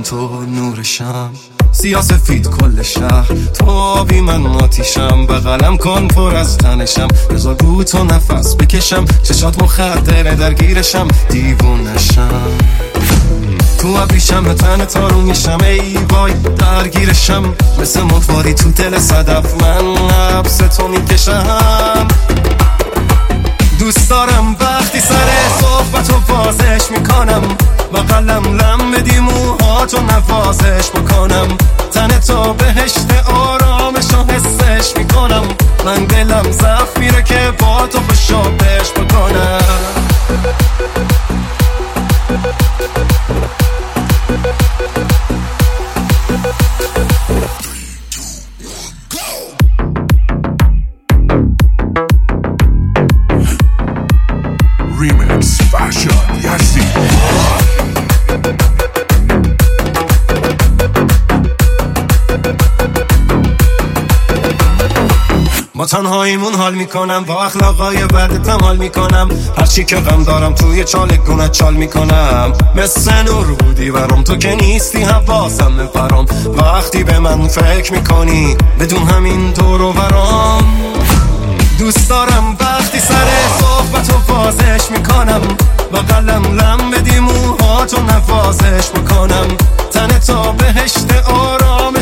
تو نورشم، سیاسفید کل شهر تو آبی من آتیشم، بغلم کن پر از تنشم، بذار رو تو نفس بکشم، چشات مخدره درگیرشم دیوونشم، تو ابریشم به تن تارو میشم، ای وای درگیرشم، مثل متواری تو دل صدف من حبس تو میکشم. دوست دارم وقتی سر صحبتو بازش میکنم، بغلم لم بدی موهاتو نوازش بکنم، تن تو بهشت آرامشو حسش میکنم، من دلم ضعف میره که با تو بشابش بکنم. Remix Fashion Yassi. با تنهاییمون حال میکنم، با اخلاقای بدتم حال میکنم، هرچی که غم دارم توی چالگونه چال میکنم، مثل نور بودی برام تو که نیستی حواسم بپرام، وقتی به من فکر میکنی بدون همین دور و برام. دوست دارم وقتی سر صحبتو بازش میکنم، بغلم لم بدی موهاتو نوازش بکنم، تن تو بهشت آرام